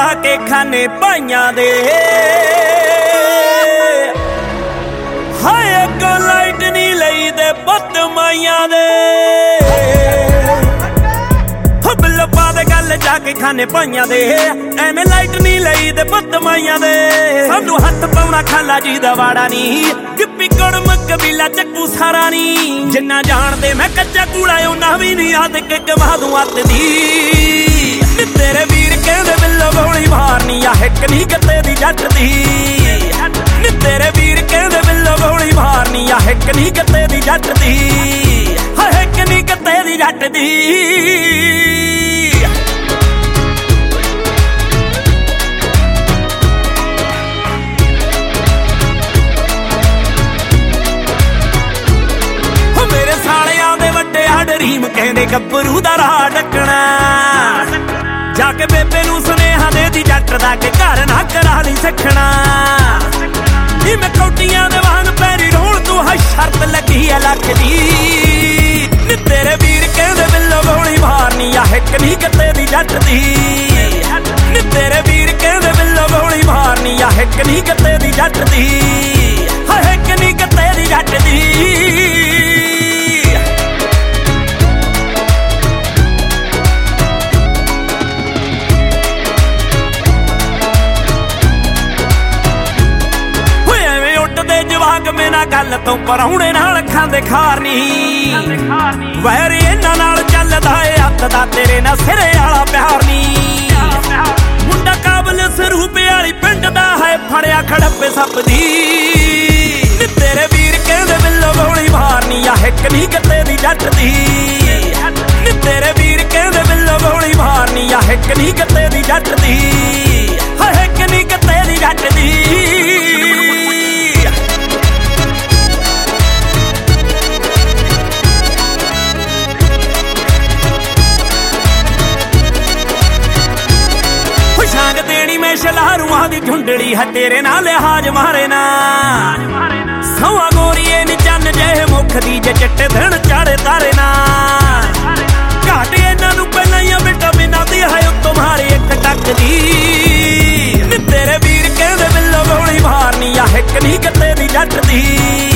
जाके खाने पाइयां दे हाय अगों लाइट नहीं लई दे पुत माइयां दे बिल्लो पा दे गल जाके खाने पाइयां दे एवें लाइट नहीं लई दे पुत माइयां दे सानू हथ पाउणा खाला जी दा वाड़ा नी गिप्पी कुड़म कबीला चक्कू सारा नी जिन्ना जान दे मैं कच्चा कूड़ा उन्ना भी नहीं आद के कमा दूं अत दी तेरे वीर कहंदे बिल्लो गोली मारनी आ हिक नहीं कत्ते दी जट दी तेरे वीर कहंदे बिल्लो गोली मारनी आ हिक नहीं कत्ते दी जट दी हाय हिक नहीं कत्ते दी जट दी मेरे सालियां दे वड्डे ड्रीम कहंदे गब्बरू दा राह डकना जाके बेबे नू सुनेहा दे दी जट दा के घर ना करा ली सखना नी मैं कौटियां दे वाहन पैरी रोल तू है शर्त लगी है लख दी नी तेरे वीर कहंदे बिल्लो गोली मारनी आ हिक नहीं कत्ते दी जट दी नी तेरे वीर कहंदे बिल्लो गोली मारनी आ हिक नहीं कत्ते दी जट दी हाय हिक नहीं कत्ते दी जट दी गल तो परौणे नाल खांदे खार नी वैर इन्हां नाल चलदा ए हत्थ दा तेरे नाल सिरे आला प्यार नी मुंडा काबल सरूप वाली पिंड दा है फड़िया खड़प्पे सप दी तेरे वीर कहंदे बिल्लो गोली मारनी आ हिक नहीं कत्ते दी जट दी तेरे वीर कहंदे बिल्लो गोली मारनी आ हिक नहीं कत्ते दी जट दी हाय हिक नहीं कत्ते दी जट दी शलारूआं दी झुंडड़ी है तेरे नाल लिहाज मारे ना सवा गोरीए नी चन्न जह मुख दी जे चिट्टे दिन चाड़े तारे ना घाटे इन्हां नूं पहलां ही बेटा बिना दी है तुम्हारी एक टक दी तेरे वीर कहंदे बिल्लो गोली मारनी आ हिक नहीं कत्ते दी जट दी